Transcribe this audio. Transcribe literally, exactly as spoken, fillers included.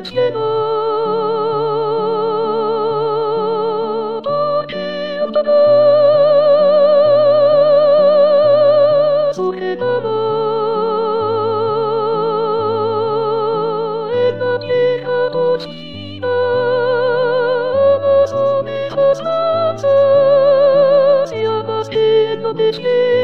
けど時音がそれなら絵だけが欲しいな望みはさ幸せのでき